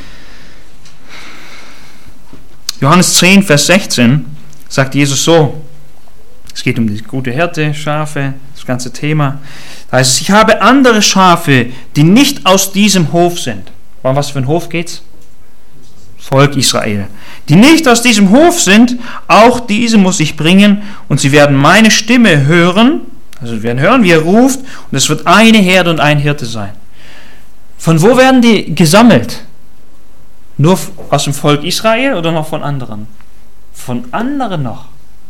Johannes 10, Vers 16 sagt Jesus so, es geht um die gute Hirte, Schafe, das ganze Thema. Da heißt es, ich habe andere Schafe, die nicht aus diesem Hof sind. Um was für ein Hof geht's? Volk Israel. Die nicht aus diesem Hof sind, auch diese muss ich bringen und sie werden meine Stimme hören, also sie werden hören, wie er ruft, und es wird eine Herde und ein Hirte sein. Von wo werden die gesammelt? Nur aus dem Volk Israel oder noch von anderen? Von anderen noch.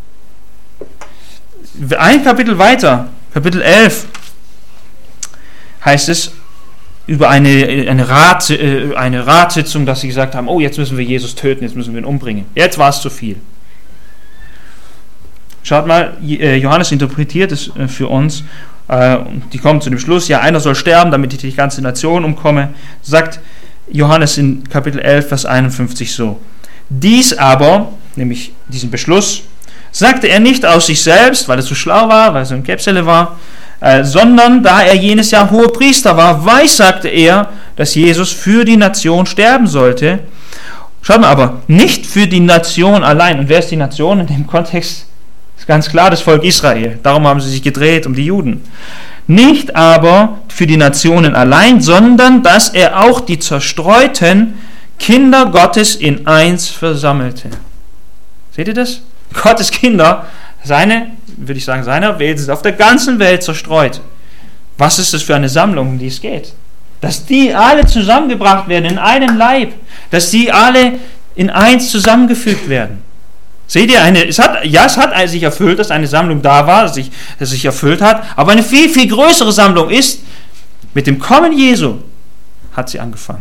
Ein Kapitel weiter, Kapitel 11, heißt es über eine Ratssitzung, dass sie gesagt haben, oh, jetzt müssen wir Jesus töten, jetzt müssen wir ihn umbringen. Jetzt war es zu viel. Schaut mal, Johannes interpretiert es für uns. Die kommen zu dem Schluss, ja, einer soll sterben, damit ich die ganze Nation umkomme. Sagt Johannes in Kapitel 11, Vers 51 so. Dies aber, nämlich diesen Beschluss, sagte er nicht aus sich selbst, weil er so schlau war, weil er so ein Käpsele war, sondern da er jenes Jahr Hohepriester war, weissagte er, dass Jesus für die Nation sterben sollte Schaut mal, aber nicht für die Nation allein. Und wer ist die Nation in dem Kontext? Ist ganz klar das Volk Israel. Darum haben sie sich gedreht um die Juden. Nicht aber für die Nationen allein, sondern dass er auch die zerstreuten Kinder Gottes in eins versammelte. Seht ihr das? Gottes Kinder, seine Welt sind auf der ganzen Welt zerstreut. Was ist das für eine Sammlung, um die es geht? Dass die alle zusammengebracht werden in einen Leib, dass die alle in eins zusammengefügt werden. Seht ihr, es hat sich erfüllt, dass eine Sammlung da war, dass sich erfüllt hat, aber eine viel, viel größere Sammlung ist, mit dem Kommen Jesu hat sie angefangen.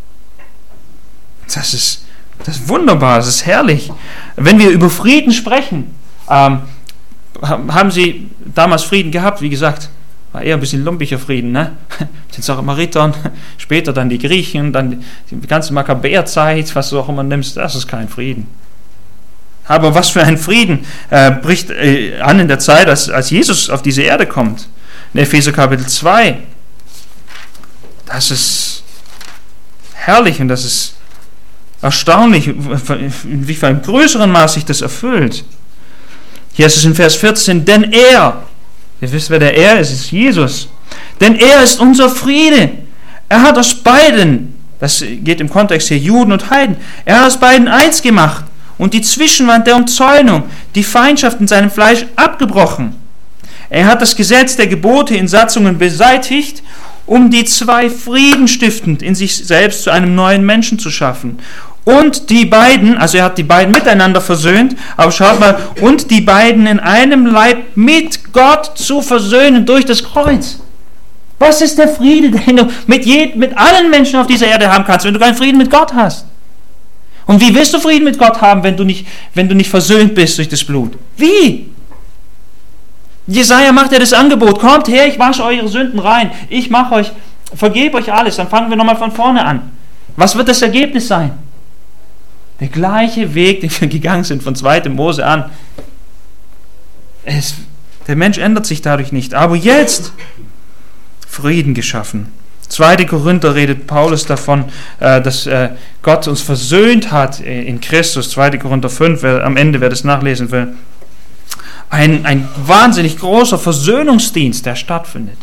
Das ist wunderbar, das ist herrlich. Wenn wir über Frieden sprechen, haben sie damals Frieden gehabt, wie gesagt, war eher ein bisschen lumpiger Frieden, ne? Mit den Samaritern, später dann die Griechen, dann die ganze Makkabäerzeit, was du auch immer nimmst, das ist kein Frieden. Aber was für ein Frieden bricht an in der Zeit, als Jesus auf diese Erde kommt. In Epheser Kapitel 2. Das ist herrlich und das ist erstaunlich, in wie viel einem größeren Maß sich das erfüllt. Hier ist es in Vers 14, denn er, ihr wisst, wer der er ist, ist Jesus. Denn er ist unser Friede. Er hat aus beiden, das geht im Kontext hier Juden und Heiden, er hat aus beiden eins gemacht und die Zwischenwand der Umzäunung, die Feindschaft in seinem Fleisch abgebrochen. Er hat das Gesetz der Gebote in Satzungen beseitigt, um die zwei friedenstiftend in sich selbst zu einem neuen Menschen zu schaffen. Und die beiden, also er hat die beiden miteinander versöhnt, aber schaut mal, und die beiden in einem Leib mit Gott zu versöhnen durch das Kreuz. Was ist der Friede, den du mit allen Menschen auf dieser Erde haben kannst, wenn du keinen Frieden mit Gott hast? Und wie willst du Frieden mit Gott haben, wenn du nicht versöhnt bist durch das Blut? Wie? Jesaja macht ja das Angebot, kommt her, ich wasche eure Sünden rein, vergebe euch alles, dann fangen wir nochmal von vorne an. Was wird das Ergebnis sein? Der gleiche Weg, den wir gegangen sind von 2. Mose an. Der Mensch ändert sich dadurch nicht, aber jetzt Frieden geschaffen. 2. Korinther redet Paulus davon, dass Gott uns versöhnt hat in Christus. 2. Korinther 5, am Ende, wer das nachlesen will. Ein wahnsinnig großer Versöhnungsdienst, der stattfindet.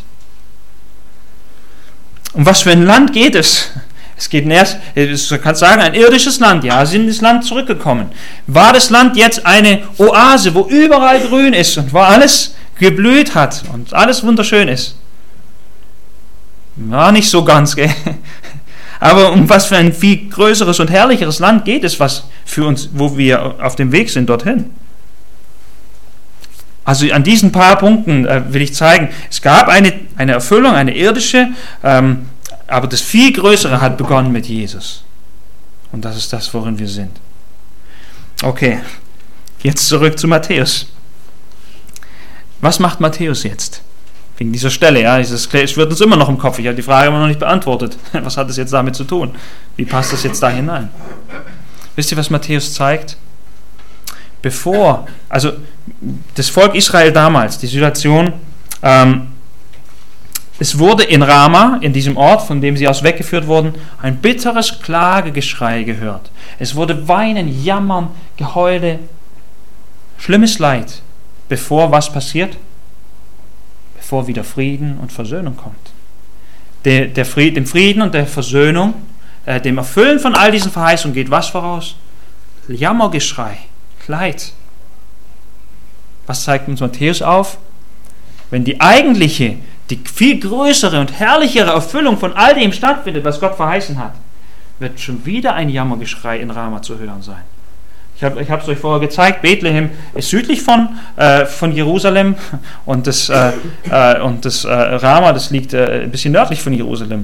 Um was für ein Land geht es? Es geht du kannst sagen, ein irdisches Land. Ja, sie sind ins Land zurückgekommen. War das Land jetzt eine Oase, wo überall grün ist und wo alles geblüht hat und alles wunderschön ist? Ja, nicht so ganz, gell? Aber um was für ein viel größeres und herrlicheres Land geht es, was für uns, wo wir auf dem Weg sind dorthin? Also an diesen paar Punkten will ich zeigen, es gab eine Erfüllung, eine irdische, aber das viel Größere hat begonnen mit Jesus. Und das ist das, worin wir sind. Okay, jetzt zurück zu Matthäus. Was macht Matthäus jetzt? Wegen dieser Stelle, ja, es wird uns immer noch im Kopf. Ich habe die Frage immer noch nicht beantwortet. Was hat das jetzt damit zu tun? Wie passt das jetzt da hinein? Wisst ihr, was Matthäus zeigt? Also das Volk Israel damals, die Situation, es wurde in Rama, in diesem Ort, von dem sie aus weggeführt wurden, ein bitteres Klagegeschrei gehört. Es wurde Weinen, Jammern, Geheule, schlimmes Leid. Bevor was passiert? Bevor wieder Frieden und Versöhnung kommt. Dem Frieden und der Versöhnung, dem Erfüllen von all diesen Verheißungen geht was voraus? Jammergeschrei, Leid. Was zeigt uns Matthäus auf? Wenn die viel größere und herrlichere Erfüllung von all dem stattfindet, was Gott verheißen hat, wird schon wieder ein Jammergeschrei in Rama zu hören sein. Ich habe es euch vorher gezeigt, Bethlehem ist südlich von Jerusalem und das Rama, das liegt ein bisschen nördlich von Jerusalem.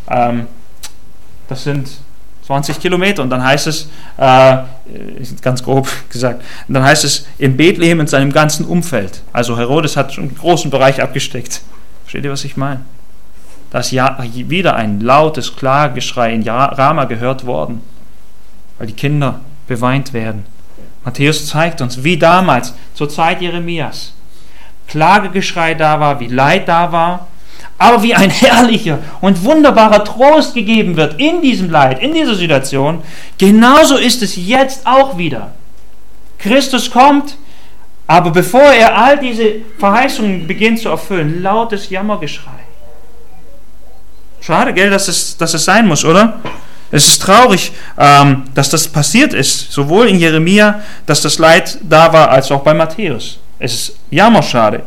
Das sind 20 Kilometer und dann heißt es, ganz grob gesagt, dann heißt es in Bethlehem in seinem ganzen Umfeld. Also Herodes hat schon einen großen Bereich abgesteckt. Versteht ihr, was ich meine? Da ist wieder ein lautes Klagegeschrei in Rama gehört worden, weil die Kinder beweint werden. Matthäus zeigt uns, wie damals, zur Zeit Jeremias, Klagegeschrei da war, wie Leid da war, aber wie ein herrlicher und wunderbarer Trost gegeben wird in diesem Leid, in dieser Situation, genauso ist es jetzt auch wieder. Christus kommt, aber bevor er all diese Verheißungen beginnt zu erfüllen, lautes Jammergeschrei. Schade, gell, dass es sein muss, oder? Es ist traurig, dass das passiert ist, sowohl in Jeremia, dass das Leid da war, als auch bei Matthäus. Es ist jammerschade.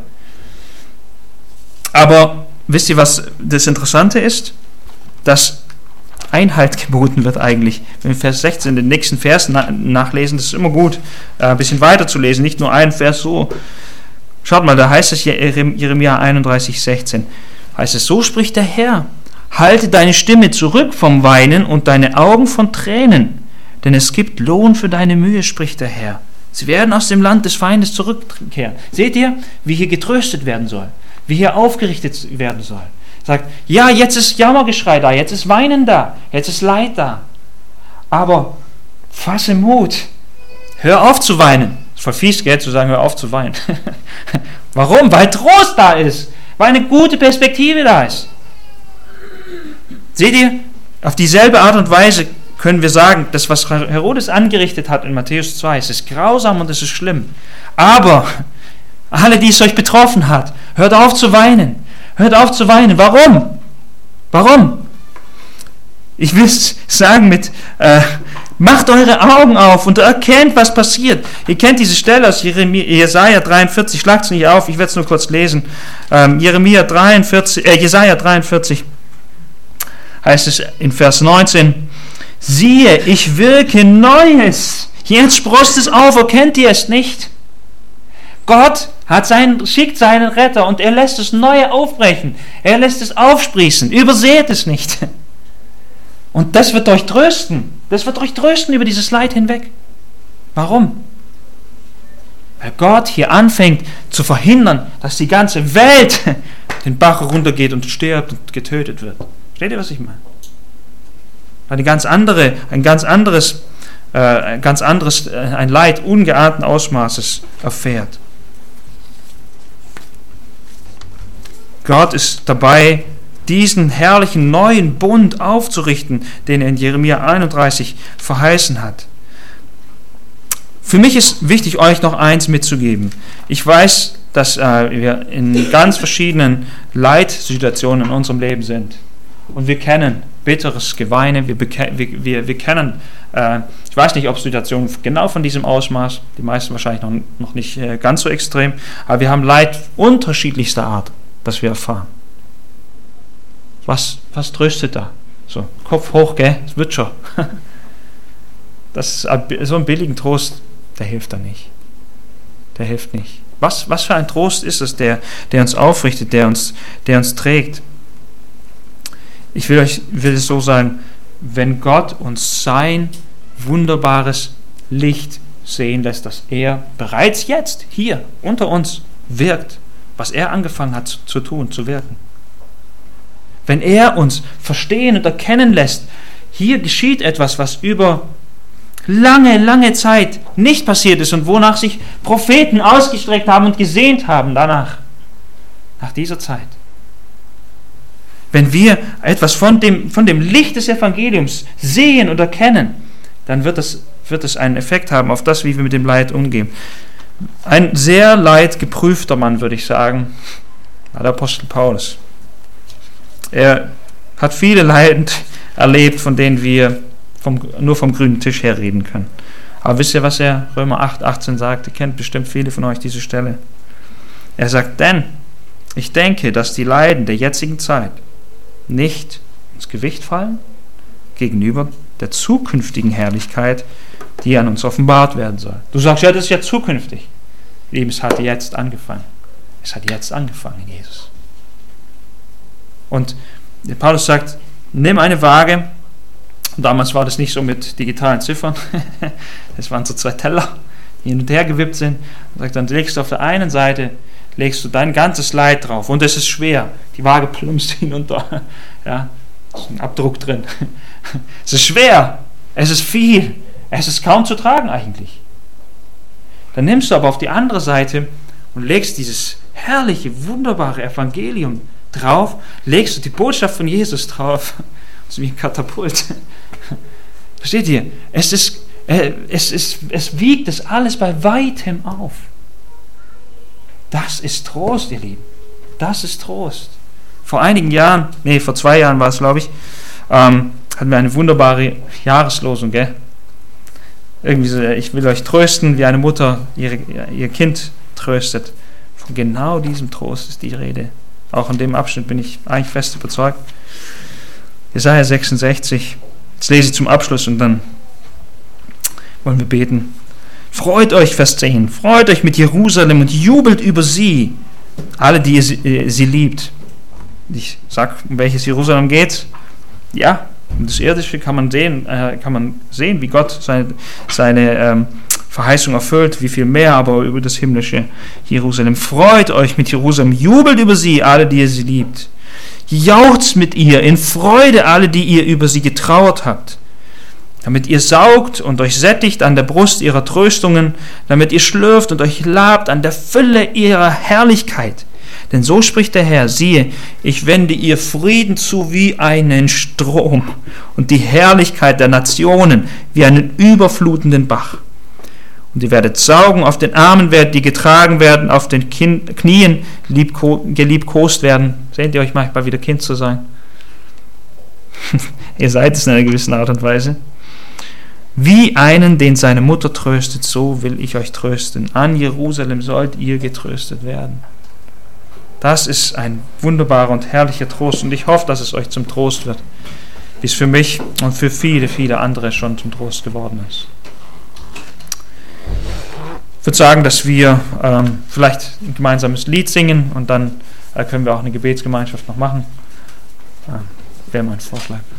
Aber wisst ihr, was das Interessante ist? Dass Einhalt geboten wird eigentlich. Wenn wir Vers 16, den nächsten Vers nachlesen, das ist immer gut, ein bisschen weiter zu lesen, nicht nur einen Vers so. Schaut mal, da heißt es hier Jeremia 31, 16, heißt es, so spricht der Herr, halte deine Stimme zurück vom Weinen und deine Augen von Tränen, denn es gibt Lohn für deine Mühe, spricht der Herr. Sie werden aus dem Land des Feindes zurückkehren. Seht ihr, wie hier getröstet werden soll, wie hier aufgerichtet werden soll. Sagt, ja, jetzt ist Jammergeschrei da, jetzt ist Weinen da, jetzt ist Leid da. Aber fasse Mut. Hör auf zu weinen. Das ist voll fies, gell, zu sagen, hör auf zu weinen. Warum? Weil Trost da ist. Weil eine gute Perspektive da ist. Seht ihr, auf dieselbe Art und Weise können wir sagen, das, was Herodes angerichtet hat in Matthäus 2, es ist grausam und es ist schlimm. Aber alle, die es euch betroffen hat, hört auf zu weinen. Hört auf zu weinen. Warum? Warum? Ich will es sagen macht eure Augen auf und erkennt, was passiert. Ihr kennt diese Stelle aus Jesaja 43, schlagt es nicht auf, ich werde es nur kurz lesen. Jesaja 43 heißt es in Vers 19, siehe, ich wirke Neues. Jetzt sproßt es auf, erkennt ihr es nicht? Gott schickt seinen Retter und er lässt das Neue aufbrechen. Er lässt es aufsprießen. Überseht es nicht. Und das wird euch trösten. Das wird euch trösten über dieses Leid hinweg. Warum? Weil Gott hier anfängt zu verhindern, dass die ganze Welt den Bach runtergeht und stirbt und getötet wird. Versteht ihr, was ich meine? Weil ein Leid ungeahnten Ausmaßes erfährt. Gott ist dabei, diesen herrlichen neuen Bund aufzurichten, den er in Jeremia 31 verheißen hat. Für mich ist wichtig, euch noch eins mitzugeben. Ich weiß, dass wir in ganz verschiedenen Leitsituationen in unserem Leben sind. Und wir kennen bitteres Geweine, wir kennen, ich weiß nicht, ob Situationen genau von diesem Ausmaß, die meisten wahrscheinlich noch nicht ganz so extrem, aber wir haben Leid unterschiedlichster Art, das wir erfahren. Was tröstet da? So, Kopf hoch, gell? Es wird schon. So ein billigen Trost, der hilft da nicht. Der hilft nicht. Was für ein Trost ist es, der uns aufrichtet, der uns trägt? Ich will es so sagen, wenn Gott uns sein wunderbares Licht sehen lässt, dass er bereits jetzt hier unter uns wirkt, was er angefangen hat zu tun, zu wirken. Wenn er uns verstehen und erkennen lässt, hier geschieht etwas, was über lange, lange Zeit nicht passiert ist und wonach sich Propheten ausgestreckt haben und gesehnt haben danach, nach dieser Zeit. Wenn wir etwas von dem Licht des Evangeliums sehen und erkennen, dann wird es einen Effekt haben auf das, wie wir mit dem Leid umgehen. Ein sehr leidgeprüfter Mann, würde ich sagen, war der Apostel Paulus. Er hat viele Leiden erlebt, von denen wir nur vom grünen Tisch her reden können. Aber wisst ihr, was er Römer 8, 18 sagt? Ihr kennt bestimmt viele von euch diese Stelle. Er sagt, denn ich denke, dass die Leiden der jetzigen Zeit nicht ins Gewicht fallen gegenüber der zukünftigen Herrlichkeit, die an uns offenbart werden soll. Du sagst, ja, das ist ja zukünftig. Lieben, es hat jetzt angefangen. Es hat jetzt angefangen in Jesus. Und Paulus sagt, nimm eine Waage. Damals war das nicht so mit digitalen Ziffern. Das waren so 2 Teller, die hin und her gewippt sind. Und sagt, dann legst du auf der einen Seite dein ganzes Leid drauf. Und es ist schwer. Die Waage plumpst hinunter. Ja, ist ein Abdruck drin. Es ist schwer. Es ist viel. Es ist kaum zu tragen eigentlich. Dann nimmst du aber auf die andere Seite und legst dieses herrliche, wunderbare Evangelium drauf, legst du die Botschaft von Jesus drauf. Das ist wie ein Katapult. Versteht ihr? Es wiegt das alles bei weitem auf. Das ist Trost, ihr Lieben. Das ist Trost. Vor 2 Jahren war es, glaube ich, hatten wir eine wunderbare Jahreslosung, gell? Irgendwie so, ich will euch trösten, wie eine Mutter ihr Kind tröstet. Von genau diesem Trost ist die Rede. Auch in dem Abschnitt bin ich eigentlich fest überzeugt. Jesaja 66. Jetzt lese ich zum Abschluss und dann wollen wir beten. Freut euch, Vers 10, freut euch mit Jerusalem und jubelt über sie, alle, die sie liebt. Ich sage, um welches Jerusalem geht. Ja, um das Irdische kann man sehen, wie Gott seine Verheißung erfüllt, wie viel mehr aber über das himmlische Jerusalem. Freut euch mit Jerusalem, jubelt über sie, alle, die ihr sie liebt. Jauchzt mit ihr in Freude, alle, die ihr über sie getrauert habt. Damit ihr saugt und euch sättigt an der Brust ihrer Tröstungen, damit ihr schlürft und euch labt an der Fülle ihrer Herrlichkeit. Denn so spricht der Herr, siehe, ich wende ihr Frieden zu wie einen Strom und die Herrlichkeit der Nationen wie einen überflutenden Bach. Und ihr werdet saugen, auf den Armen werdet ihr getragen werden, auf den Knien geliebkost werden. Seht ihr euch manchmal wieder Kind zu sein? Ihr seid es in einer gewissen Art und Weise. Wie einen, den seine Mutter tröstet, so will ich euch trösten. An Jerusalem sollt ihr getröstet werden. Das ist ein wunderbarer und herrlicher Trost und ich hoffe, dass es euch zum Trost wird, wie es für mich und für viele, viele andere schon zum Trost geworden ist. Ich würde sagen, dass wir vielleicht ein gemeinsames Lied singen und dann können wir auch eine Gebetsgemeinschaft noch machen. Wäre mein Vorschlag.